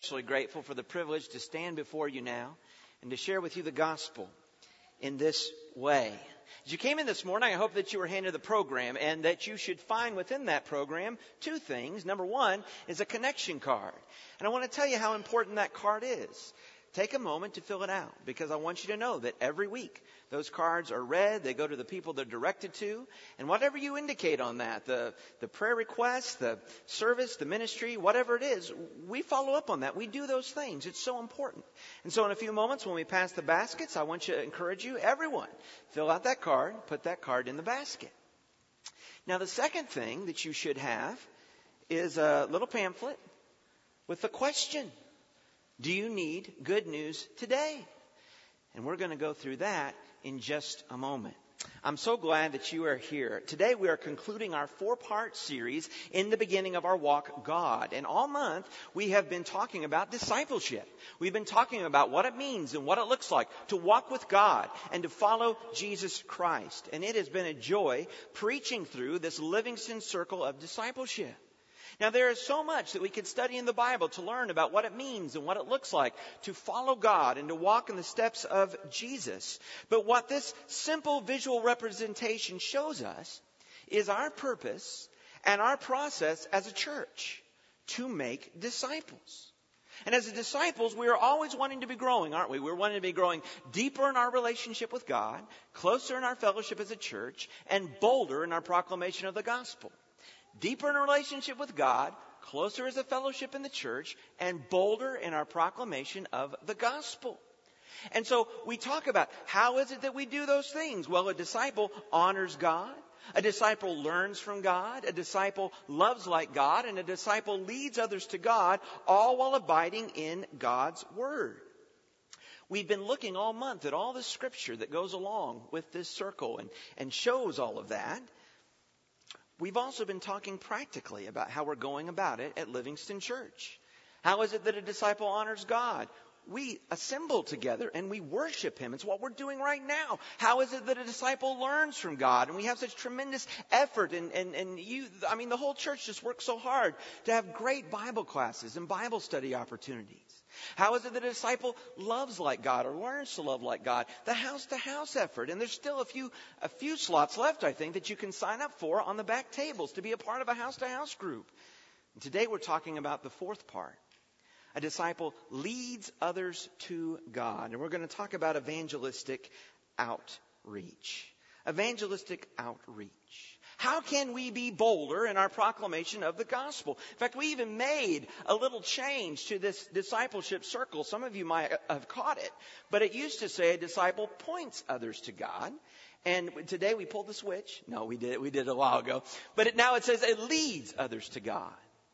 especially grateful for the privilege to stand before you now and to share with you the gospel in this way. As you came in this morning, I hope that you were handed the program and that you should find within that program two things. Number one is a connection card. And I want to tell you how important that card is. Take a moment to fill it out because I want you to know that every week those cards are read. They go to the people they're directed to. And whatever you indicate on that, the prayer request, the service, the ministry, whatever it is, we follow up on that. We do those things. It's so important. And so in a few moments when we pass the baskets, I want to encourage you, everyone, fill out that card, put that card in the basket. Now the second thing that you should have is a little pamphlet with a question. Do you need good news today? And we're going to go through that in just a moment. I'm so glad that you are here. Today we are concluding our 4-part series in the beginning of our walk God. And all month we have been talking about discipleship. We've been talking about what it means and what it looks like to walk with God and to follow Jesus Christ. And it has been a joy preaching through this Livingston Circle of discipleship. Now, there is so much that we could study in the Bible to learn about what it means and what it looks like to follow God and to walk in the steps of Jesus. But what this simple visual representation shows us is our purpose and our process as a church to make disciples. And as disciples, we are always wanting to be growing, aren't we? We're wanting to be growing deeper in our relationship with God, closer in our fellowship as a church, and bolder in our proclamation of the gospel. Deeper in a relationship with God, closer as a fellowship in the church, and bolder in our proclamation of the gospel. And so we talk about how is it that we do those things? Well, a disciple honors God. A disciple learns from God. A disciple loves like God. And a disciple leads others to God, all while abiding in God's word. We've been looking all month at all the scripture that goes along with this circle and shows all of that. We've also been talking practically about how we're going about it at Livingston Church. How is it that a disciple honors God? We assemble together and we worship Him. It's what we're doing right now. How is it that a disciple learns from God? And we have such tremendous effort the whole church just works so hard to have great Bible classes and Bible study opportunities. How is it that a disciple loves like God or learns to love like God? The house-to-house effort. And there's still a few slots left, I think, that you can sign up for on the back tables to be a part of a house-to-house group. And today we're talking about the fourth part. A disciple leads others to God. And we're going to talk about evangelistic outreach. Evangelistic outreach. How can we be bolder in our proclamation of the gospel? In fact, we even made a little change to this discipleship circle. Some of you might have caught it. But it used to say a disciple points others to God. And today we pulled the switch. No, we did it a while ago. But now it says it leads others to God.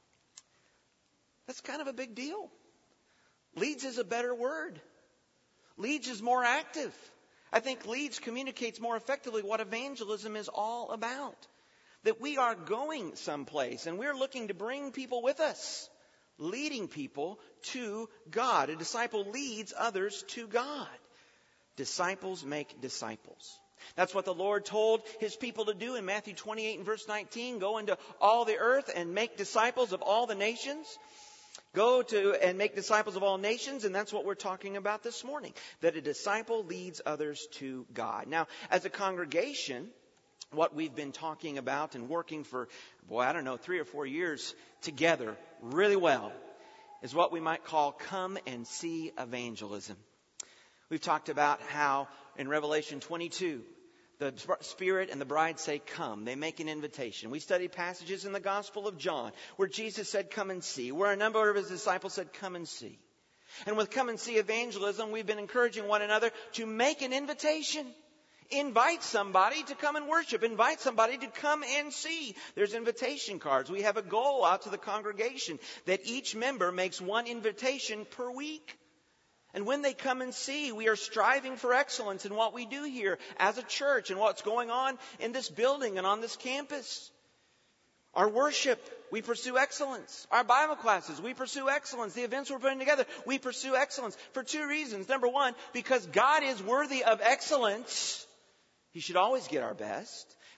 That's kind of a big deal. Leads is a better word. Leads is more active. I think leads communicates more effectively what evangelism is all about. That we are going someplace and we're looking to bring people with us. Leading people to God. A disciple leads others to God. Disciples make disciples. That's what the Lord told His people to do in Matthew 28 and verse 19. Go into all the earth and make disciples of all the nations. Go to and make disciples of all nations, and that's what we're talking about this morning. That a disciple leads others to God. Now, as a congregation, what we've been talking about and working for, 3 or 4 years together really well is what we might call come and see evangelism. We've talked about how in Revelation 22, the Spirit and the bride say, come. They make an invitation. We studied passages in the Gospel of John where Jesus said, come and see. Where a number of His disciples said, come and see. And with come and see evangelism, we've been encouraging one another to make an invitation. Invite somebody to come and worship. Invite somebody to come and see. There's invitation cards. We have a goal out to the congregation that each member makes one invitation per week. And when they come and see, we are striving for excellence in what we do here as a church and what's going on in this building and on this campus. Our worship, we pursue excellence. Our Bible classes, we pursue excellence. The events we're putting together, we pursue excellence for two reasons. Number one, because God is worthy of excellence. He should always get our best.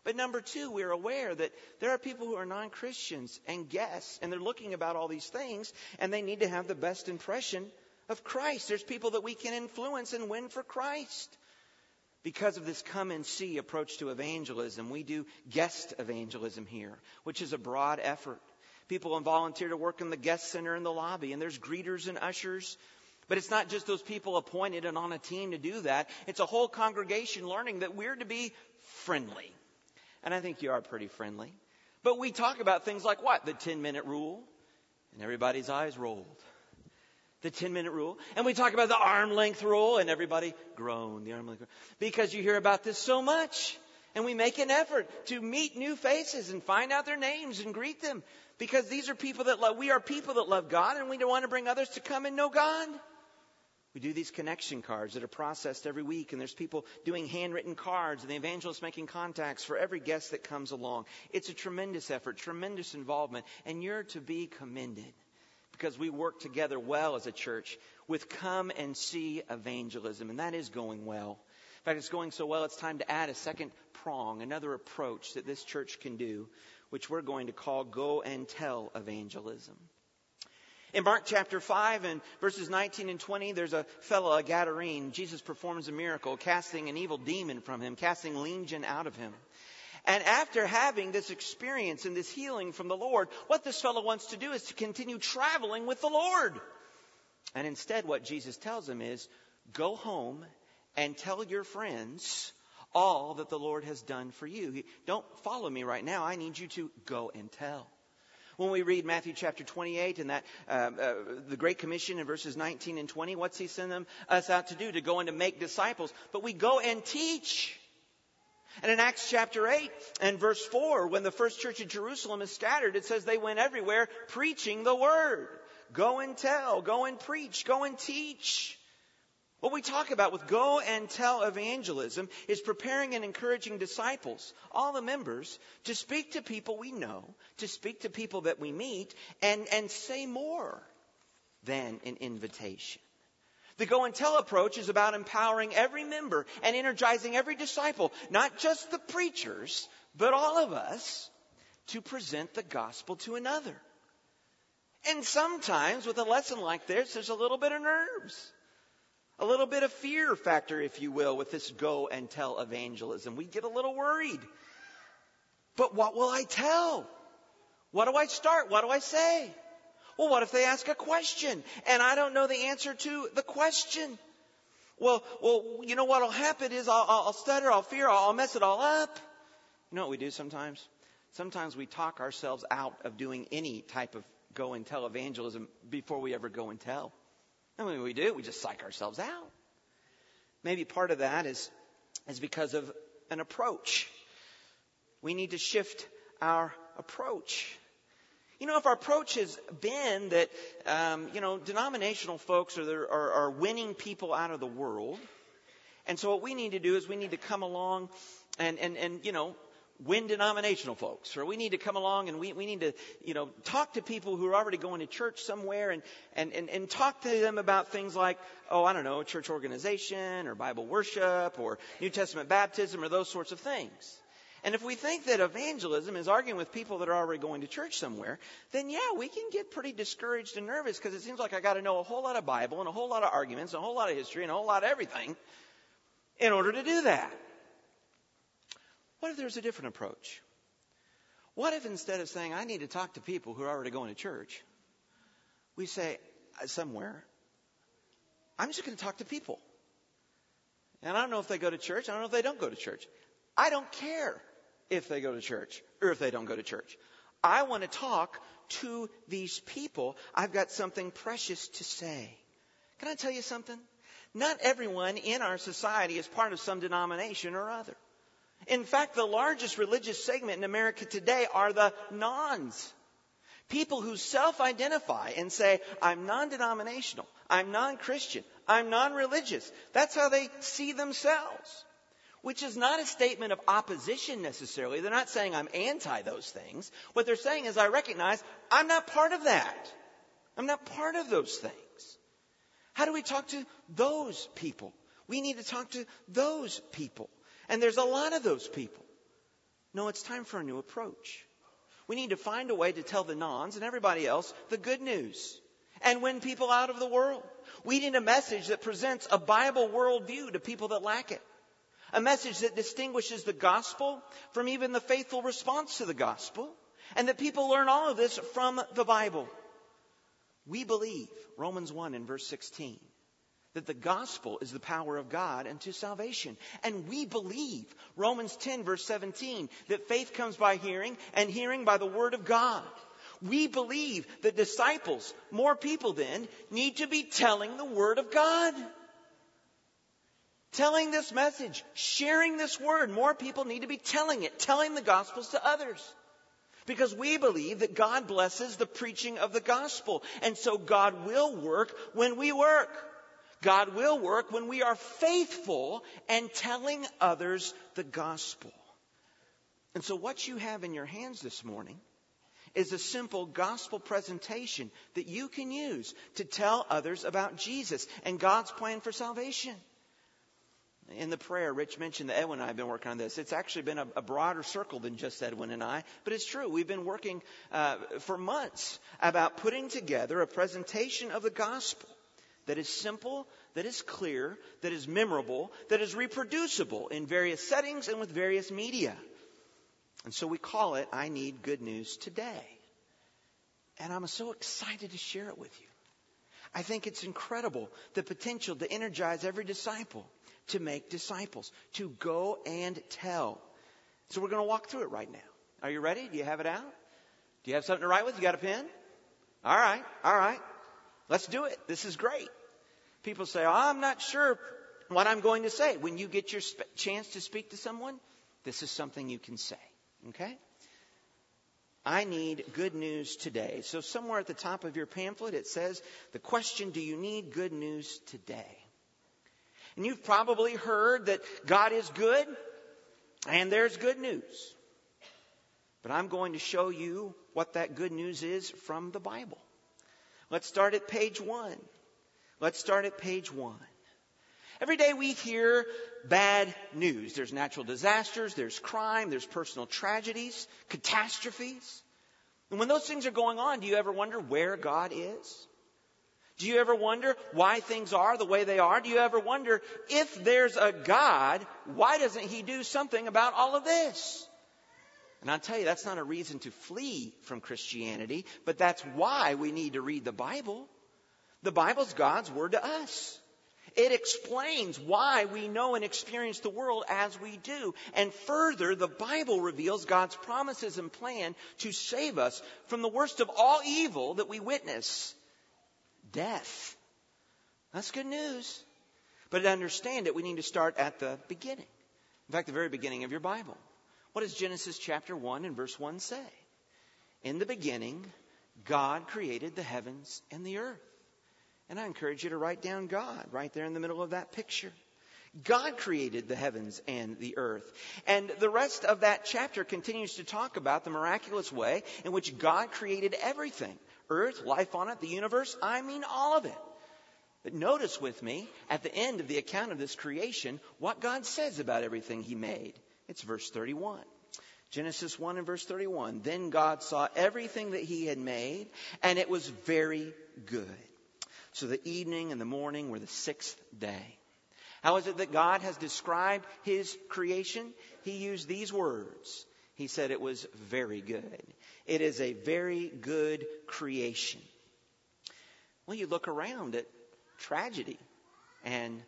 But number two, we're aware that there are people who are non-Christians and guests, and they're looking about all these things, and they need to have the best impression of Christ. There's people that we can influence and win for Christ. Because of this come and see approach to evangelism, we do guest evangelism here, which is a broad effort. People volunteer to work in the guest center in the lobby, and there's greeters and ushers. But it's not just those people appointed and on a team to do that. It's a whole congregation learning that we're to be friendly. And I think you are pretty friendly. But we talk about things like what? The 10-minute rule. And everybody's eyes rolled. The 10-minute rule. And we talk about the arm length rule, and everybody groaned. The arm length rule. Because you hear about this so much. And we make an effort to meet new faces and find out their names and greet them. Because these are people that we are people that love God, and we want to bring others to come and know God. We do these connection cards that are processed every week, and there's people doing handwritten cards, and the evangelist making contacts for every guest that comes along. It's a tremendous effort, tremendous involvement, and you're to be commended because we work together well as a church with come and see evangelism, and that is going well. In fact, it's going so well, it's time to add a second prong, another approach that this church can do, which we're going to call go and tell evangelism. In Mark chapter 5 and verses 19 and 20, there's a fellow, a Gadarene. Jesus performs a miracle, casting an evil demon from him, casting legion out of him. And after having this experience and this healing from the Lord, what this fellow wants to do is to continue traveling with the Lord. And instead what Jesus tells him is, go home and tell your friends all that the Lord has done for you. Don't follow me right now. I need you to go and tell. When we read Matthew chapter 28 and that the Great Commission in verses 19 and 20, what's he send us out to do? To go and to make disciples. But we go and teach. And in Acts chapter 8 and verse 4, when the first church of Jerusalem is scattered, it says they went everywhere preaching the word. Go and tell, go and preach, go and teach. What we talk about with go and tell evangelism is preparing and encouraging disciples, all the members, to speak to people we know, to speak to people that we meet, and say more than an invitation. The go and tell approach is about empowering every member and energizing every disciple, not just the preachers, but all of us, to present the gospel to another. And sometimes with a lesson like this, there's a little bit of nerves. A little bit of fear factor, if you will, with this go and tell evangelism. We get a little worried. But what will I tell? What do I start? What do I say? Well, what if they ask a question and I don't know the answer to the question? Well, you know what will happen is I'll stutter, I'll fear, I'll mess it all up. You know what we do sometimes? Sometimes we talk ourselves out of doing any type of go and tell evangelism before we ever go and tell. And when we do, we just psych ourselves out. Maybe part of that is because of an approach. We need to shift our approach. You know, if our approach has been that, denominational folks are winning people out of the world. And so what we need to do is we need to come along and win denominational folks, or we need to come along and we need to, talk to people who are already going to church somewhere and talk to them about things like, church organization or Bible worship or New Testament baptism or those sorts of things. And if we think that evangelism is arguing with people that are already going to church somewhere, then we can get pretty discouraged and nervous because it seems like I got to know a whole lot of Bible and a whole lot of arguments and a whole lot of history and a whole lot of everything in order to do that. What if there's a different approach? What if instead of saying, I need to talk to people who are already going to church, we say somewhere, I'm just going to talk to people. And I don't know if they go to church. I don't know if they don't go to church. I don't care if they go to church or if they don't go to church. I want to talk to these people. I've got something precious to say. Can I tell you something? Not everyone in our society is part of some denomination or other. In fact, the largest religious segment in America today are the nons. People who self-identify and say, I'm non-denominational, I'm non-Christian, I'm non-religious. That's how they see themselves. Which is not a statement of opposition necessarily. They're not saying I'm anti those things. What they're saying is I recognize I'm not part of that. I'm not part of those things. How do we talk to those people? We need to talk to those people. And there's a lot of those people. No, it's time for a new approach. We need to find a way to tell the nons and everybody else the good news and win people out of the world. We need a message that presents a Bible worldview to people that lack it. A message that distinguishes the gospel from even the faithful response to the gospel, and that people learn all of this from the Bible. We believe, Romans 1 and verse 16, that the gospel is the power of God unto salvation. And we believe, Romans 10 verse 17, that faith comes by hearing, and hearing by the word of God. We believe that disciples, more people then, need to be telling the word of God. Telling this message, sharing this word. More people need to be telling it, telling the gospels to others. Because we believe that God blesses the preaching of the gospel. And so God will work when we work. God will work when we are faithful and telling others the gospel. And so what you have in your hands this morning is a simple gospel presentation that you can use to tell others about Jesus and God's plan for salvation. In the prayer, Rich mentioned that Edwin and I have been working on this. It's actually been a broader circle than just Edwin and I. But it's true. We've been working for months about putting together a presentation of the gospel that is simple, that is clear, that is memorable, that is reproducible in various settings and with various media. And so we call it, I Need Good News Today. And I'm so excited to share it with you. I think it's incredible, the potential to energize every disciple to make disciples, to go and tell. So we're going to walk through it right now. Are you ready? Do you have it out? Do you have something to write with? You got a pen? All right. Let's do it. This is great. People say, I'm not sure what I'm going to say. When you get your chance to speak to someone, this is something you can say. Okay? I need good news today. So somewhere at the top of your pamphlet, it says the question, do you need good news today? And you've probably heard that God is good and there's good news. But I'm going to show you what that good news is from the Bible. Let's start at page 1. Every day we hear bad news. There's natural disasters, there's crime, there's personal tragedies, catastrophes. And when those things are going on, do you ever wonder where God is? Do you ever wonder why things are the way they are? Do you ever wonder if there's a God, why doesn't He do something about all of this? And I'll tell you, that's not a reason to flee from Christianity, but that's why we need to read the Bible. The Bible's God's word to us. It explains why we know and experience the world as we do. And further, the Bible reveals God's promises and plan to save us from the worst of all evil that we witness. Death. That's good news. But to understand it, we need to start at the beginning. In fact, the very beginning of your Bible. What does Genesis chapter 1 and verse 1 say? In the beginning, God created the heavens and the earth. And I encourage you to write down God right there in the middle of that picture. God created the heavens and the earth. And the rest of that chapter continues to talk about the miraculous way in which God created everything. Earth, life on it, the universe, I mean all of it. But notice with me, at the end of the account of this creation, what God says about everything He made. It's verse 31. Genesis 1 and verse 31. Then God saw everything that He had made, and it was very good. So the evening and the morning were the sixth day. How is it that God has described His creation? He used these words. He said it was very good. It is a very good creation. Well, you look around at tragedy and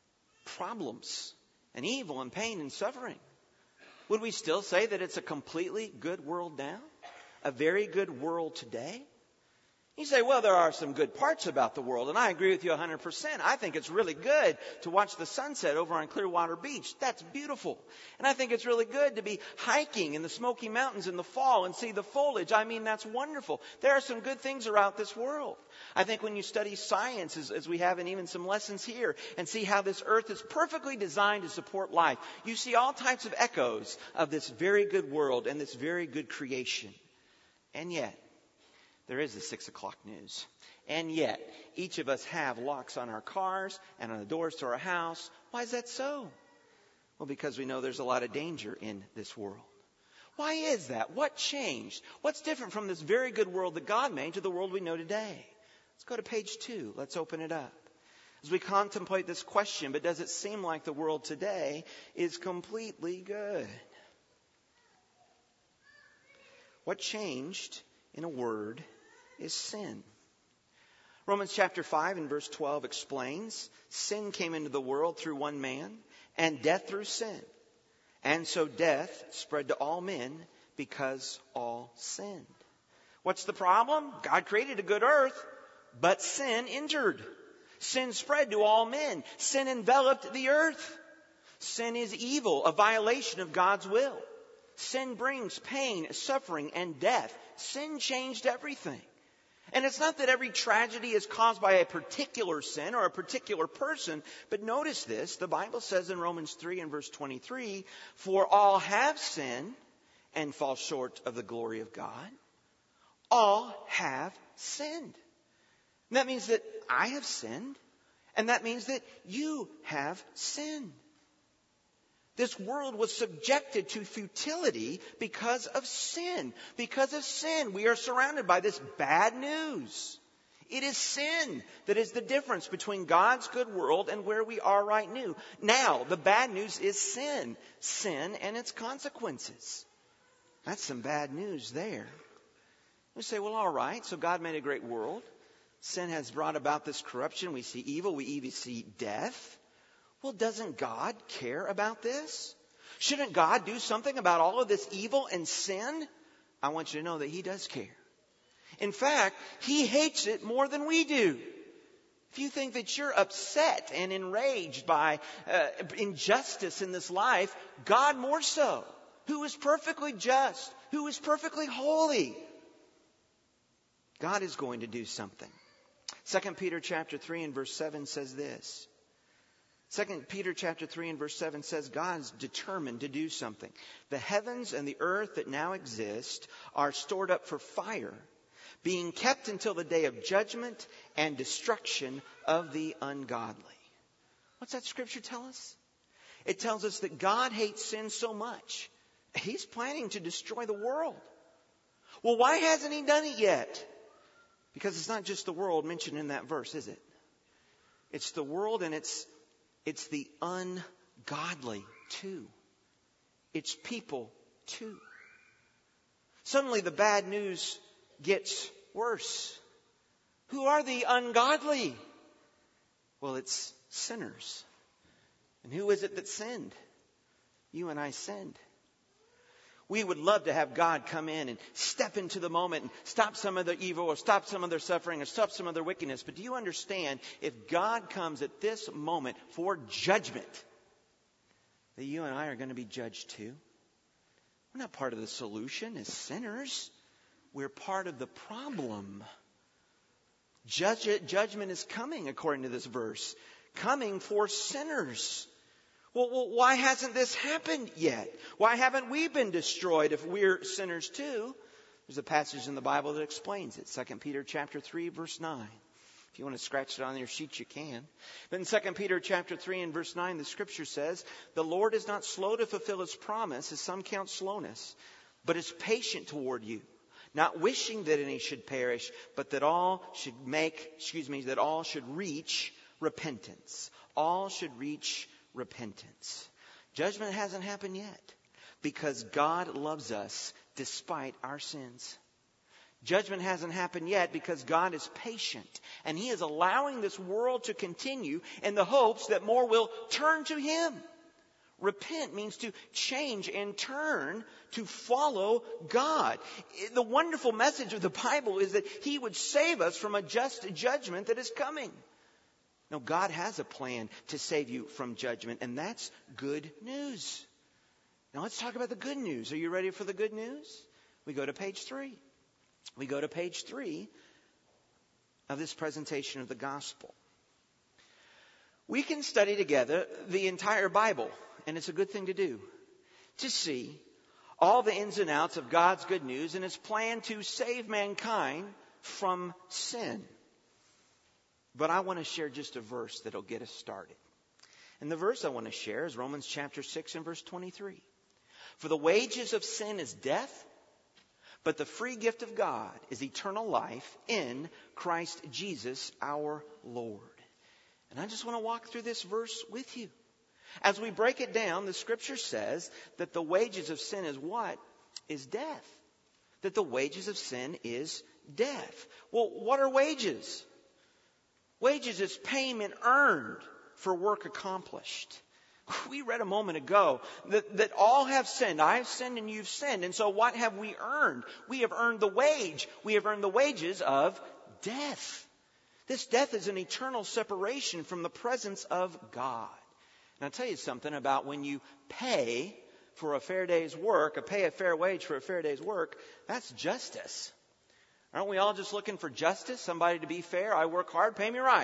problems and evil and pain and suffering. Would we still say that it's a completely good world now? A very good world today? You say, well, there are some good parts about the world, and I agree with you 100%. I think it's really good to watch the sunset over on Clearwater Beach. That's beautiful. And I think it's really good to be hiking in the Smoky Mountains in the fall and see the foliage. I mean, that's wonderful. There are some good things around this world. I think when you study science, as we have in even some lessons here, and see how this earth is perfectly designed to support life, you see all types of echoes of this very good world and this very good creation. And yet, there is the 6 o'clock news. And yet, each of us have locks on our cars and on the doors to our house. Why is that so? Well, because we know there's a lot of danger in this world. Why is that? What changed? What's different from this very good world that God made to the world we know today? Let's go to page 2. Let's open it up. As we contemplate this question, but does it seem like the world today is completely good? What changed, in a word, is sin. Romans chapter 5 and verse 12 explains, sin came into the world through one man, and death through sin. And so death spread to all men because all sinned. What's the problem? God created a good earth, but sin entered. Sin spread to all men. Sin enveloped the earth. Sin is evil, a violation of God's will. Sin brings pain, suffering, and death. Sin changed everything. And it's not that every tragedy is caused by a particular sin or a particular person, but notice this. The Bible says in Romans 3 and verse 23, for all have sinned and fall short of the glory of God. All have sinned. And that means that I have sinned, and that means that you have sinned. This world was subjected to futility because of sin. Because of sin, we are surrounded by this bad news. It is sin that is the difference between God's good world and where we are right now. The bad news is sin. Sin and its consequences. That's some bad news there. We say, well, all right, so God made a great world. Sin has brought about this corruption. We see evil. We even see death. Well, doesn't God care about this? Shouldn't God do something about all of this evil and sin? I want you to know that He does care. In fact, He hates it more than we do. If you think that you're upset and enraged by injustice in this life, God more so, who is perfectly just, who is perfectly holy, God is going to do something. 2 Peter chapter 3 and verse 7 says this. 2 Peter chapter 3 and verse 7 says God's determined to do something. The heavens and the earth that now exist are stored up for fire, being kept until the day of judgment and destruction of the ungodly. What's that scripture tell us? It tells us that God hates sin so much, He's planning to destroy the world. Well, why hasn't He done it yet? Because it's not just the world mentioned in that verse, is it? It's the world and it's the ungodly too. It's people too. Suddenly the bad news gets worse. Who are the ungodly? Well, it's sinners. And who is it that sinned? You and I sinned. We would love to have God come in and step into the moment and stop some of their evil or stop some of their suffering or stop some of their wickedness. But do you understand, if God comes at this moment for judgment, that you and I are going to be judged too? We're not part of the solution as sinners. We're part of the problem. Judgment is coming, according to this verse. Coming for sinners. Well, why hasn't this happened yet? Why haven't we been destroyed if we're sinners too? There's a passage in the Bible that explains it. 2 Peter chapter 3, verse 9. If you want to scratch it on your sheet, you can. But in 2 Peter chapter 3 and verse 9, the scripture says, the Lord is not slow to fulfill His promise, as some count slowness, but is patient toward you, not wishing that any should perish, but that all should reach repentance. All should reach repentance. Judgment hasn't happened yet because God loves us despite our sins. Judgment hasn't happened yet because God is patient and He is allowing this world to continue in the hopes that more will turn to Him. Repent means to change and turn to follow God. The wonderful message of the Bible is that He would save us from a just judgment that is coming. No, God has a plan to save you from judgment, and that's good news. Now let's talk about the good news. Are you ready for the good news? We go to page 3. We go to page 3 of this presentation of the gospel. We can study together the entire Bible, and it's a good thing to do, to see all the ins and outs of God's good news and His plan to save mankind from sin. But I want to share just a verse that'll get us started. And the verse I want to share is Romans chapter 6 and verse 23. For the wages of sin is death, but the free gift of God is eternal life in Christ Jesus our Lord. And I just want to walk through this verse with you. As we break it down, the Scripture says that the wages of sin is what? Is death. That the wages of sin is death. Well, what are wages? Wages is payment earned for work accomplished. We read a moment ago that all have sinned. I have sinned and you've sinned. And so what have we earned? We have earned the wage. We have earned the wages of death. This death is an eternal separation from the presence of God. And I'll tell you something about when you pay for a fair day's work, pay a fair wage for a fair day's work, that's justice. Aren't we all just looking for justice? Somebody to be fair? I work hard, pay me right.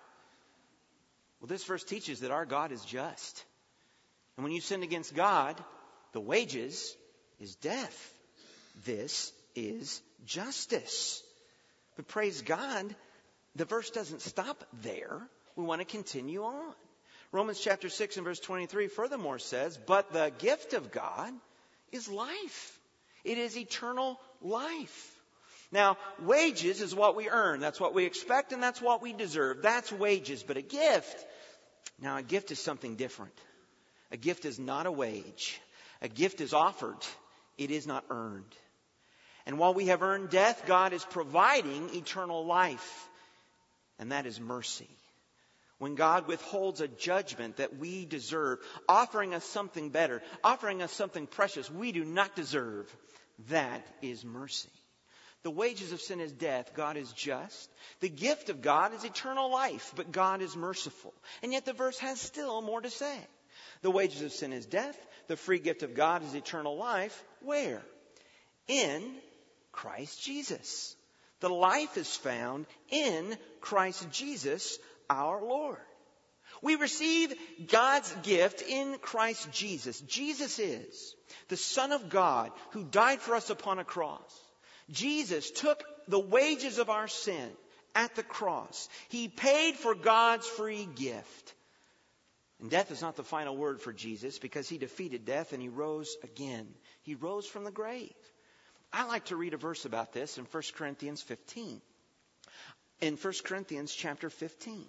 Well, this verse teaches that our God is just. And when you sin against God, the wages is death. This is justice. But praise God, the verse doesn't stop there. We want to continue on. Romans chapter 6 and verse 23 furthermore says, but the gift of God is life. It is eternal life. Now, wages is what we earn. That's what we expect and that's what we deserve. That's wages. But a gift is something different. A gift is not a wage. A gift is offered. It is not earned. And while we have earned death, God is providing eternal life. And that is mercy. When God withholds a judgment that we deserve, offering us something better, offering us something precious we do not deserve, that is mercy. The wages of sin is death. God is just. The gift of God is eternal life, but God is merciful. And yet the verse has still more to say. The wages of sin is death. The free gift of God is eternal life. Where? In Christ Jesus. The life is found in Christ Jesus, our Lord. We receive God's gift in Christ Jesus. Jesus is the Son of God who died for us upon a cross. Jesus took the wages of our sin at the cross. He paid for God's free gift. And death is not the final word for Jesus because he defeated death and he rose again. He rose from the grave. I like to read a verse about this in 1 Corinthians 15. In 1 Corinthians chapter 15.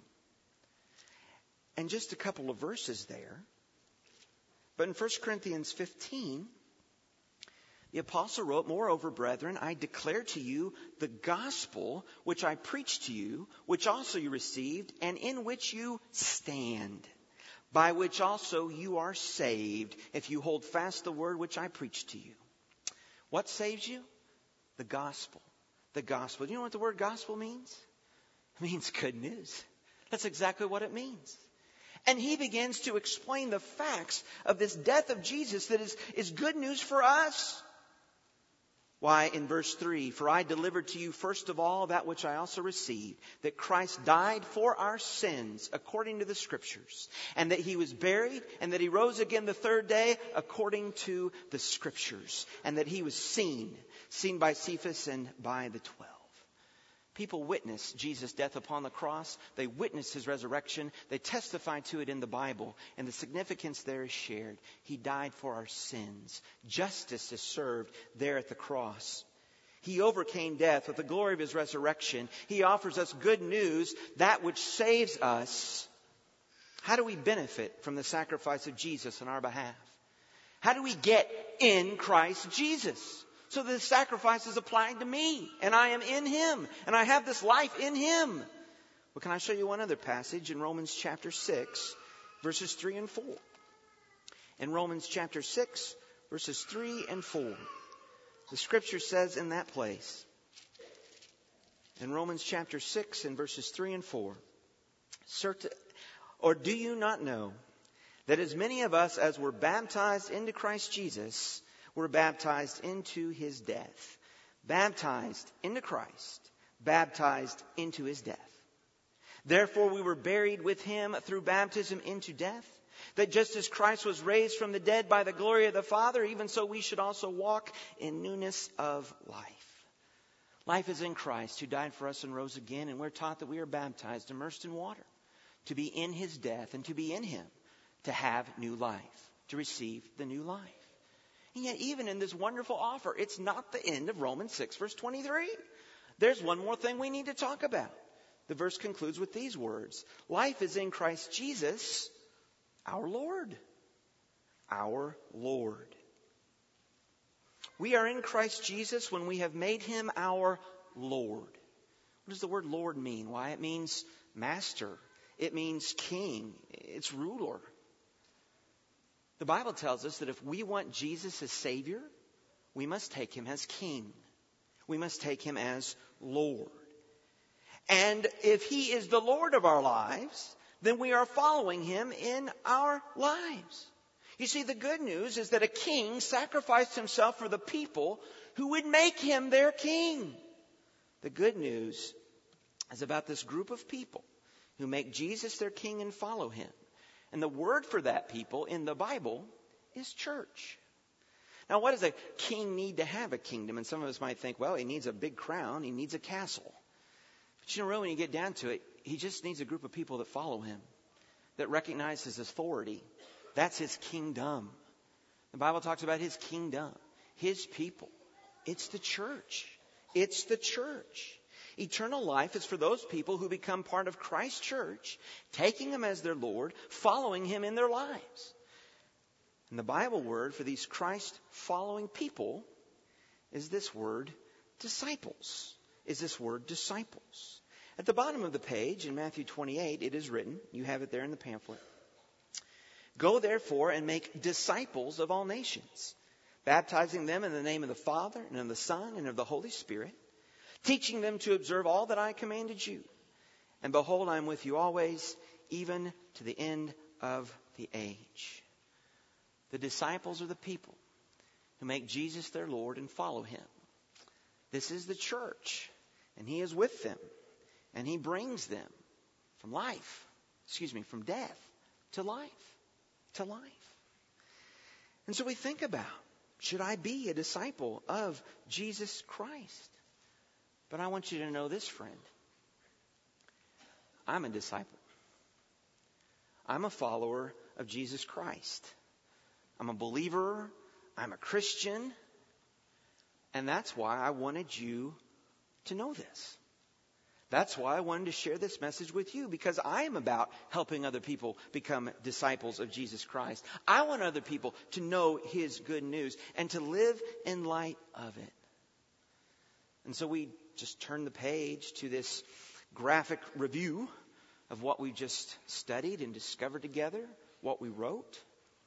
And just a couple of verses there. But in 1 Corinthians 15, the apostle wrote, moreover, brethren, I declare to you the gospel which I preached to you, which also you received, and in which you stand, by which also you are saved, if you hold fast the word which I preached to you. What saves you? The gospel. The gospel. Do you know what the word gospel means? It means good news. That's exactly what it means. And he begins to explain the facts of this death of Jesus that is good news for us. Why, in verse 3, for I delivered to you first of all that which I also received, that Christ died for our sins according to the Scriptures, and that he was buried, and that he rose again the third day according to the Scriptures, and that he was seen by Cephas and by the 12. People witness Jesus' death upon the cross. They witness his resurrection. They testify to it in the Bible. And the significance there is shared. He died for our sins. Justice is served there at the cross. He overcame death with the glory of his resurrection. He offers us good news, that which saves us. How do we benefit from the sacrifice of Jesus on our behalf? How do we get in Christ Jesus? So the sacrifice is applied to me, and I am in him, and I have this life in him. Well, can I show you one other passage in Romans chapter 6, verses 3 and 4? In Romans chapter 6, verses 3 and 4, the Scripture says in that place, in Romans chapter 6 and verses 3 and 4, or do you not know that as many of us as were baptized into Christ Jesus were baptized into his death? Baptized into Christ, baptized into his death. Therefore we were buried with him through baptism into death, that just as Christ was raised from the dead by the glory of the Father, even so we should also walk in newness of life. Life is in Christ, who died for us and rose again, and we're taught that we are baptized, immersed in water, to be in his death and to be in him, to have new life, to receive the new life. And yet, even in this wonderful offer, it's not the end of Romans 6, verse 23. There's one more thing we need to talk about. The verse concludes with these words: life is in Christ Jesus, our Lord. Our Lord. We are in Christ Jesus when we have made him our Lord. What does the word Lord mean? Why, it means master. It means king. It's ruler. The Bible tells us that if we want Jesus as Savior, we must take him as King. We must take him as Lord. And if he is the Lord of our lives, then we are following him in our lives. You see, the good news is that a king sacrificed himself for the people who would make him their king. The good news is about this group of people who make Jesus their king and follow him. And the word for that people in the Bible is church. Now, what does a king need to have a kingdom? And some of us might think, well, he needs a big crown, he needs a castle. But really, when you get down to it, he just needs a group of people that follow him, that recognize his authority. That's his kingdom. The Bible talks about his kingdom, his people. It's the church. It's the church. Eternal life is for those people who become part of Christ's church, taking him as their Lord, following him in their lives. And the Bible word for these Christ-following people is this word, disciples. At the bottom of the page in Matthew 28, it is written, you have it there in the pamphlet, "Go therefore and make disciples of all nations, baptizing them in the name of the Father and of the Son and of the Holy Spirit, teaching them to observe all that I commanded you. And behold, I am with you always, even to the end of the age." The disciples are the people who make Jesus their Lord and follow him. This is the church, and he is with them, and he brings them from death to life. And so we think about, should I be a disciple of Jesus Christ? But I want you to know this, friend. I'm a disciple. I'm a follower of Jesus Christ. I'm a believer. I'm a Christian. And that's why I wanted you to know this. That's why I wanted to share this message with you, because I am about helping other people become disciples of Jesus Christ. I want other people to know his good news and to live in light of it. And so we just turn the page to this graphic review of what we just studied and discovered together, what we wrote.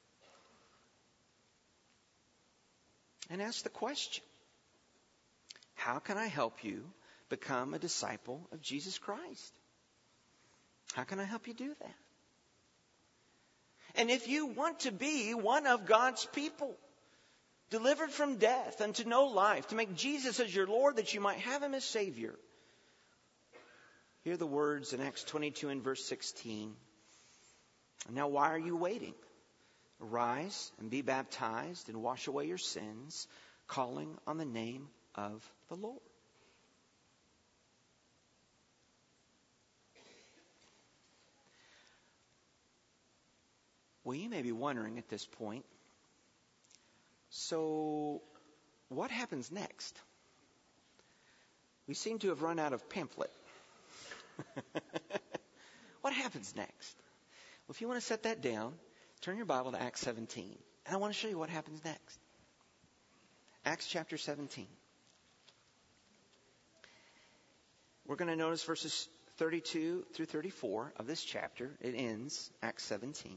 And ask the question, how can I help you become a disciple of Jesus Christ? How can I help you do that? And if you want to be one of God's people, delivered from death and to know life, to make Jesus as your Lord that you might have him as Savior, hear the words in Acts 22 and verse 16. "Now why are you waiting? Arise and be baptized and wash away your sins, calling on the name of the Lord." Well, you may be wondering at this point, so what happens next? We seem to have run out of pamphlet. What happens next? Well, if you want to set that down, turn your Bible to Acts 17. And I want to show you what happens next. Acts chapter 17. We're going to notice verses 32 through 34 of this chapter. It ends, Acts 17,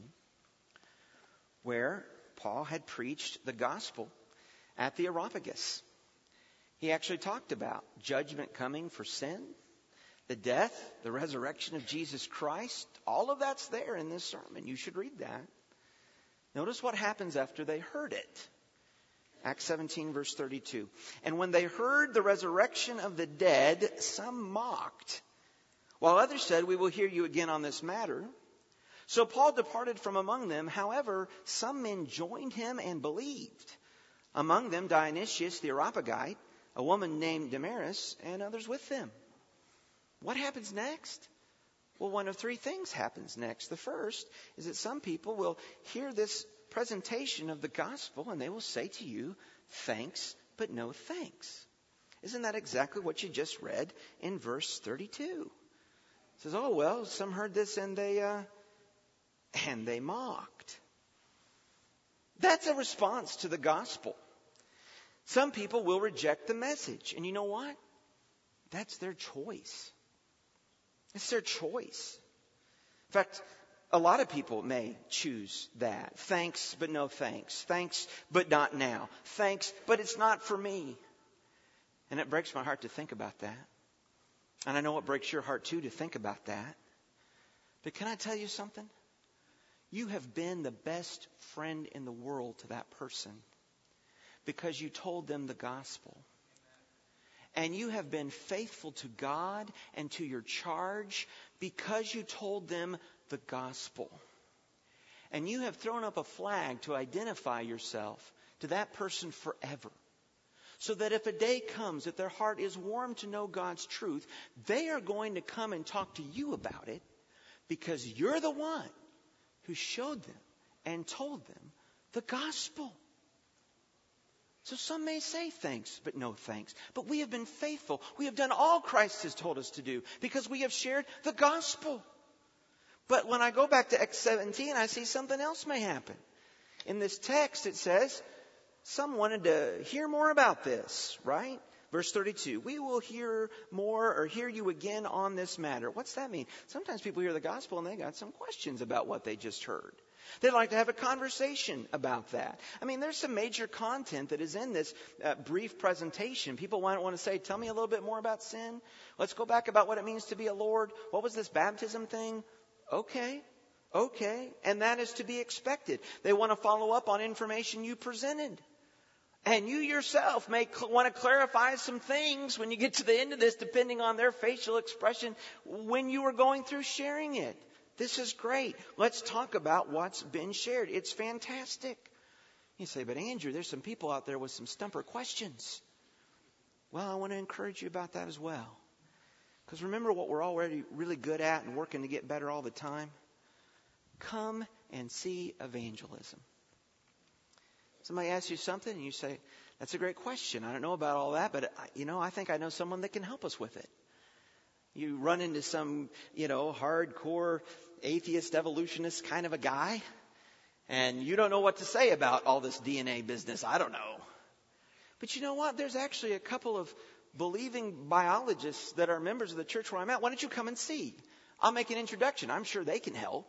where Paul had preached the gospel at the Areopagus. He actually talked about judgment coming for sin, the death, the resurrection of Jesus Christ. All of that's there in this sermon. You should read that. Notice what happens after they heard it. Acts 17, verse 32. "And when they heard the resurrection of the dead, some mocked, while others said, 'We will hear you again on this matter.' So Paul departed from among them. However, some men joined him and believed. Among them Dionysius the Areopagite, a woman named Damaris, and others with them." What happens next? Well, one of three things happens next. The first is that some people will hear this presentation of the gospel, and they will say to you, thanks, but no thanks. Isn't that exactly what you just read in verse 32? It says, oh, well, some heard this and they mocked. That's a response to the gospel. Some people will reject the message. And you know what? That's their choice. It's their choice. In fact, a lot of people may choose that. Thanks, but no thanks. Thanks, but not now. Thanks, but it's not for me. And it breaks my heart to think about that. And I know it breaks your heart too to think about that. But can I tell you something? You have been the best friend in the world to that person because you told them the gospel. And you have been faithful to God and to your charge because you told them the gospel. And you have thrown up a flag to identify yourself to that person forever. So that if a day comes that their heart is warm to know God's truth, they are going to come and talk to you about it because you're the one who showed them and told them the gospel. So some may say thanks, but no thanks. But we have been faithful. We have done all Christ has told us to do because we have shared the gospel. But when I go back to Acts 17, I see something else may happen. In this text, it says, some wanted to hear more about this, right? Verse 32, we will hear more or hear you again on this matter. What's that mean? Sometimes people hear the gospel and they got some questions about what they just heard. They'd like to have a conversation about that. I mean, there's some major content that is in this brief presentation. People might want to say, tell me a little bit more about sin. Let's go back about what it means to be a Lord. What was this baptism thing? Okay. And that is to be expected. They want to follow up on information you presented. And you yourself may want to clarify some things when you get to the end of this, depending on their facial expression when you were going through sharing it. This is great. Let's talk about what's been shared. It's fantastic. You say, but Andrew, there's some people out there with some stumper questions. Well, I want to encourage you about that as well. Because remember what we're already really good at and working to get better all the time? Come and see evangelism. Somebody asks you something and you say, that's a great question. I don't know about all that, but I think I know someone that can help us with it. You run into some, hardcore atheist evolutionist kind of a guy, and you don't know what to say about all this DNA business. I don't know. But you know what? There's actually a couple of believing biologists that are members of the church where I'm at. Why don't you come and see? I'll make an introduction. I'm sure they can help.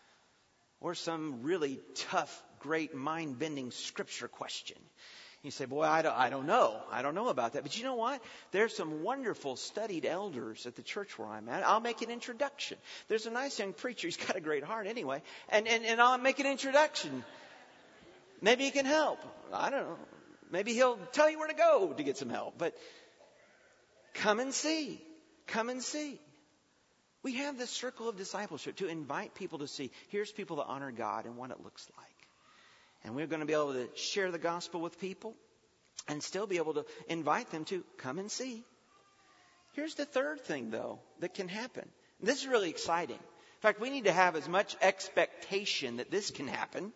Or some really tough, great, mind-bending scripture question. You say, boy, I don't know. I don't know about that. But you know what? There's some wonderful studied elders at the church where I'm at. I'll make an introduction. There's a nice young preacher. He's got a great heart anyway. And I'll make an introduction. Maybe he can help. I don't know. Maybe he'll tell you where to go to get some help. But come and see. Come and see. We have this circle of discipleship to invite people to see. Here's people that honor God and what it looks like. And we're going to be able to share the gospel with people and still be able to invite them to come and see. Here's the third thing, though, that can happen. This is really exciting. In fact, we need to have as much expectation that this can happen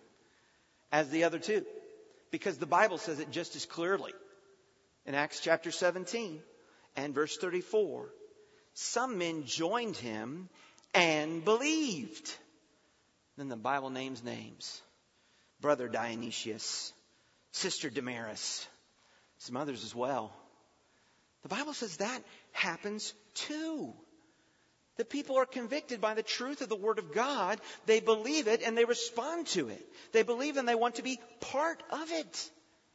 as the other two. Because the Bible says it just as clearly. In Acts chapter 17 and verse 34, some men joined him and believed. Then the Bible names names. Brother Dionysius, Sister Damaris, some others as well. The Bible says that happens too. The people are convicted by the truth of the Word of God. They believe it and they respond to it. They believe and they want to be part of it.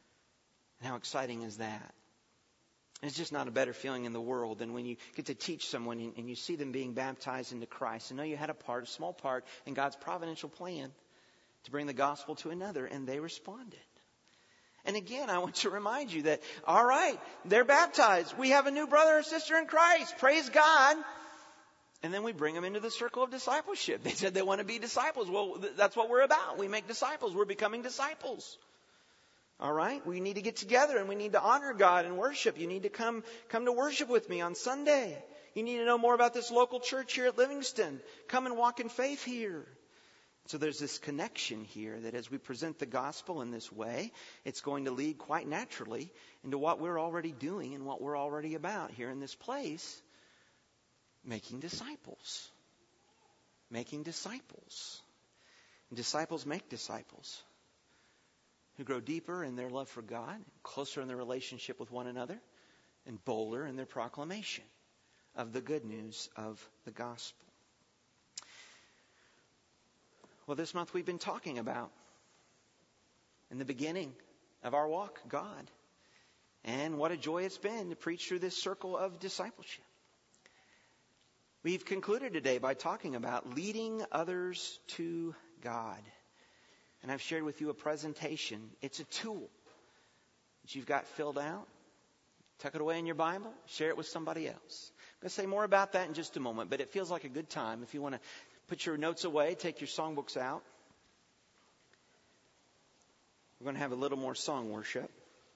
And how exciting is that? And it's just not a better feeling in the world than when you get to teach someone and you see them being baptized into Christ and know you had a small part in God's providential plan to bring the gospel to another, and they responded. And again, I want to remind you that, all right, they're baptized. We have a new brother or sister in Christ. Praise God. And then we bring them into the circle of discipleship. They said they want to be disciples. Well, that's what we're about. We make disciples. We're becoming disciples. All right? We need to get together and we need to honor God and worship. You need to come to worship with me on Sunday. You need to know more about this local church here at Livingston. Come and walk in faith here. So there's this connection here that as we present the gospel in this way, it's going to lead quite naturally into what we're already doing and what we're already about here in this place, making disciples. Making disciples. And disciples make disciples who grow deeper in their love for God, closer in their relationship with one another, and bolder in their proclamation of the good news of the gospel. Well, this month we've been talking about, in the beginning of our walk, God. And what a joy it's been to preach through this circle of discipleship. We've concluded today by talking about leading others to God. And I've shared with you a presentation. It's a tool that you've got filled out. Tuck it away in your Bible. Share it with somebody else. I'm going to say more about that in just a moment, but it feels like a good time if you want to put your notes away, take your songbooks out. We're going to have a little more song worship.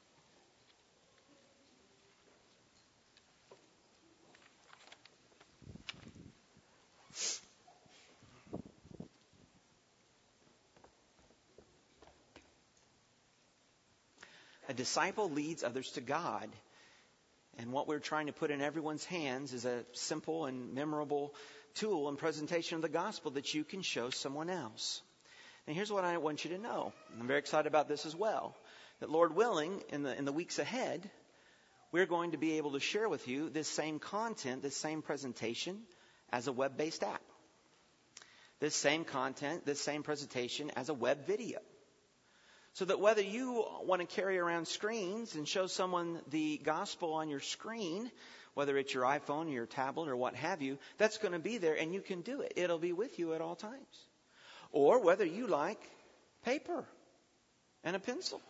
A disciple leads others to God. And what we're trying to put in everyone's hands is a simple and memorable tool and presentation of the gospel that you can show someone else. And here's what I want you to know. I'm very excited about this as well. That Lord willing, in the weeks ahead, we're going to be able to share with you this same content, this same presentation as a web-based app. This same content, this same presentation as a web video. So that whether you want to carry around screens and show someone the gospel on your screen, whether it's your iPhone or your tablet or what have you, that's going to be there and you can do it. It'll be with you at all times. Or whether you like paper and a pencil.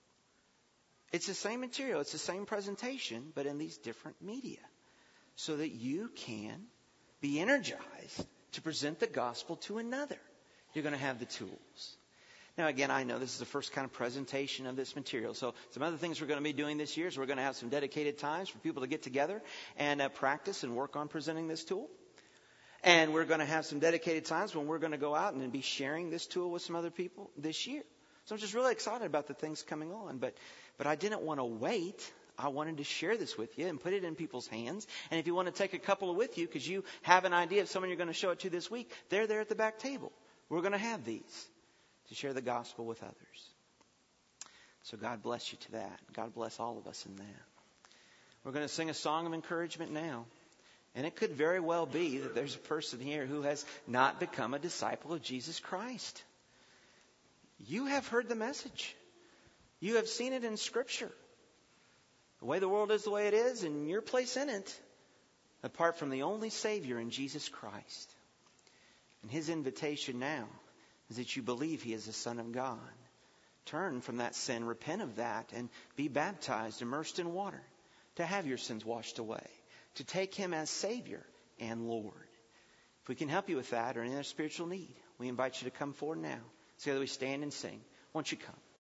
It's the same material, it's the same presentation, but in these different media. So that you can be energized to present the gospel to another. You're going to have the tools. Now, again, I know this is the first kind of presentation of this material. So some other things we're going to be doing this year is we're going to have some dedicated times for people to get together and practice and work on presenting this tool. And we're going to have some dedicated times when we're going to go out and be sharing this tool with some other people this year. So I'm just really excited about the things coming on. But I didn't want to wait. I wanted to share this with you and put it in people's hands. And if you want to take a couple with you because you have an idea of someone you're going to show it to this week, they're there at the back table. We're going to have these to share the gospel with others. So God bless you to that. God bless all of us in that. We're going to sing a song of encouragement now. And it could very well be that there's a person here who has not become a disciple of Jesus Christ. You have heard the message. You have seen it in Scripture. The way the world is the way it is, and your place in it, apart from the only Savior in Jesus Christ. And His invitation now is that you believe He is the Son of God. Turn from that sin, repent of that, and be baptized, immersed in water, to have your sins washed away, to take Him as Savior and Lord. If we can help you with that or any other spiritual need, we invite you to come forward now. Together we stand and sing. Won't you come?